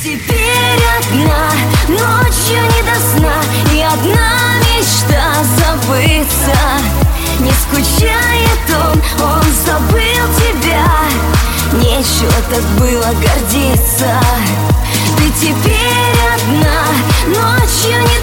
Теперь одна, ночью не до сна, и одна мечта забыться. Не скучает он забыл тебя. Нечего так было гордиться. Ты теперь одна, ночью не